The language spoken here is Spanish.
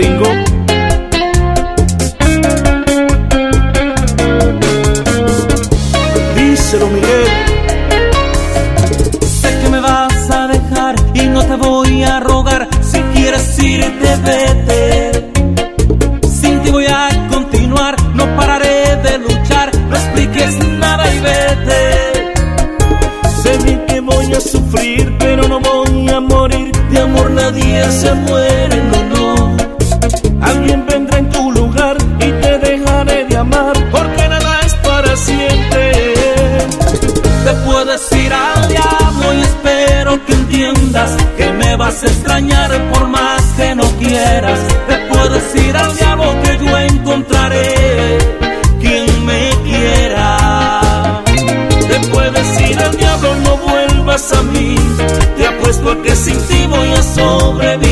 tengo. Díselo, Miguel. Sé que me vas a dejar y no te voy a rogar. Si quieres irte, vete. Sin ti voy a continuar, no pararé de luchar. No expliques nada y vete. Sé bien que voy a sufrir, pero no voy a morir. De amor nadie se muere, no, no. Alguien vendrá en tu lugar y te dejaré de amar, porque nada es para siempre. Te puedes ir al diablo y espero que entiendas que me vas a extrañar por más que no quieras. Te puedes ir al diablo que yo encontraré quien me quiera. Te puedes ir al diablo, no vuelvas a mí. Te apuesto a que sin ti voy a sobrevivir.